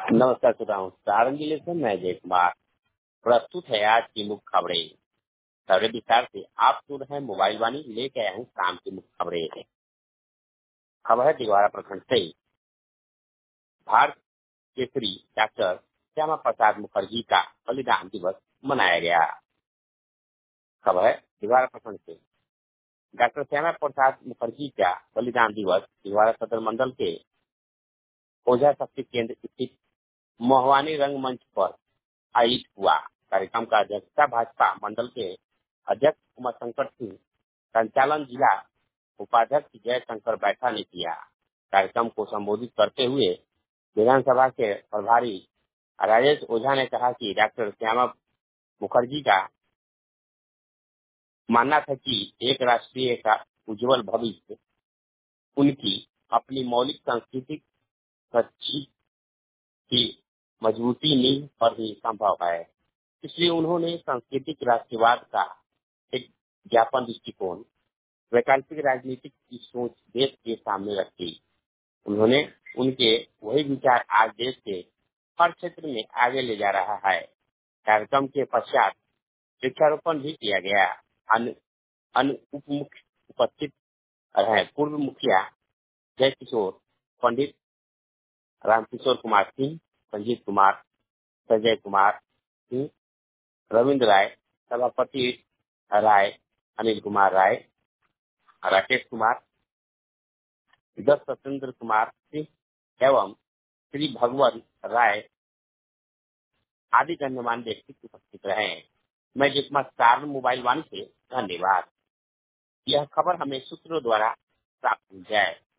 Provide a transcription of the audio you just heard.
नमस्कार श्रोताओं, सारण जिले से मैं जय कुमार प्रस्तुत है आज की मुख्य खबरें। खबरें विस्तार से आप सुन रहे हैं मोबाइल वाणी, लेके आया हूँ शाम की मुख्य खबरें। खबर है दिगवाड़ा प्रखंड से भारत केसरी डॉक्टर श्यामा प्रसाद मुखर्जी का बलिदान दिवस मनाया गया। खबर है दिगवाड़ा प्रखंड से डॉक्टर श्यामा प्रसाद मुखर्जी का बलिदान दिवस दिगवाड़ा सदर मंडल के ओझा शक्ति केंद्र स्थित मोहवानी रंगमंच पर आयोजित हुआ। कार्यक्रम का अध्यक्षता भाजपा मंडल के अध्यक्ष कुमार शंकर सिंह, संचालन जिला उपाध्यक्ष जय शंकर बैठा ने किया। कार्यक्रम को संबोधित करते हुए विधानसभा के प्रभारी राजेश ओझा ने कहा कि डॉक्टर श्यामा मुखर्जी का मानना था कि एक राष्ट्रीय का उज्जवल भविष्य उनकी अपनी मौलिक सांस्कृतिक सच्ची की मजबूती नींव पर ही संभव है। इसलिए उन्होंने सांस्कृतिक राष्ट्रवाद का एक ज्ञापन दृष्टिकोण वैकल्पिक राजनीतिक की सोच देश के सामने रखी। उन्होंने उनके वही विचार आज देश के हर क्षेत्र में आगे ले जा रहा है। कार्यक्रम के पश्चात वृक्षारोपण भी किया गया। अन्य उप मुख्य उपस्थित रहे पूर्व मुखिया जय किशोर, पंडित रामकिशोर कुमार सिंह, संजीव कुमार, संजय कुमार सिंह, रविंद्र राय, सभापति राय, अनिल कुमार राय, राकेश कुमार, सत्येंद्र कुमार सिंह एवं श्री भगवान राय आदि गण्यमान्य व्यक्ति उपस्थित रहे। मैं जिसमा सारण मोबाइल वाणी से धन्यवाद। यह खबर हमें सूत्रों द्वारा प्राप्त हुई है।